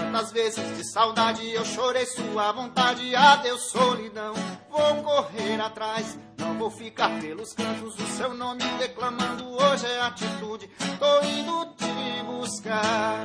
Quantas vezes de saudade eu chorei sua vontade. Adeus, solidão, vou correr atrás. Não vou ficar pelos cantos, o seu nome declamando. Hoje é atitude, tô indo te buscar.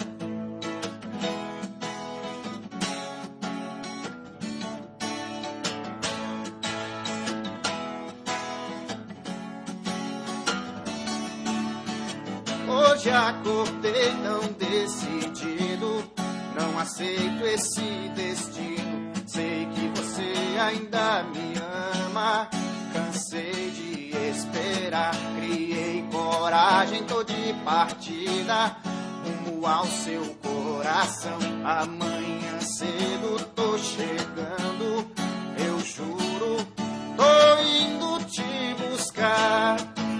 Hoje acordei tão decidido, não aceito esse destino. Sei que você ainda me ama, cansei de esperar. Criei coragem, tô de partida, rumo ao seu coração. Amanhã cedo tô chegando, eu juro, tô indo te buscar.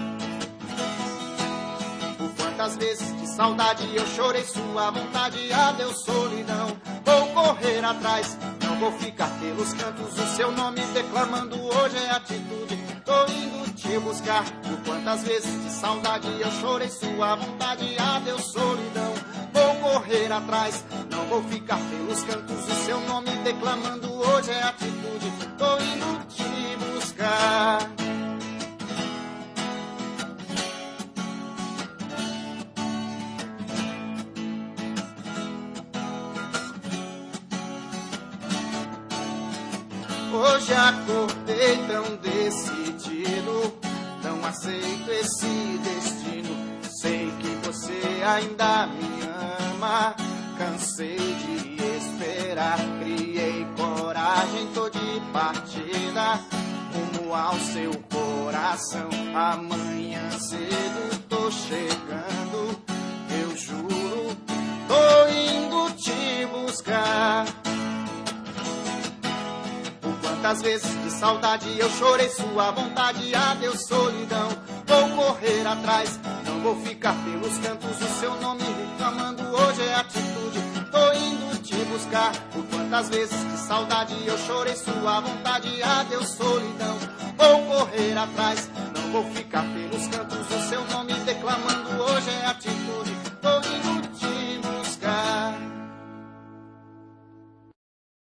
Quantas vezes de saudade eu chorei sua vontade. Adeus, solidão, vou correr atrás. Não vou ficar pelos cantos, o seu nome declamando. Hoje é atitude, tô indo te buscar. Por quantas vezes de saudade eu chorei sua vontade. Adeus, solidão, vou correr atrás. Não vou ficar pelos cantos, o seu nome declamando. Hoje é atitude, tô indo te buscar. Hoje acordei tão decidido, não aceito esse destino. Sei que você ainda me ama, cansei de esperar. Criei coragem, tô de partida, rumo ao seu coração. Amanhã cedo tô chegando, eu juro, tô indo te buscar. Quantas vezes de saudade eu chorei sua vontade. Adeus, solidão, vou correr atrás. Não vou ficar pelos cantos, o seu nome reclamando. Hoje é atitude, tô indo te buscar. Por quantas vezes de saudade eu chorei sua vontade. Adeus, solidão, vou correr atrás. Não vou ficar pelos cantos, o seu nome declamando. Hoje é atitude,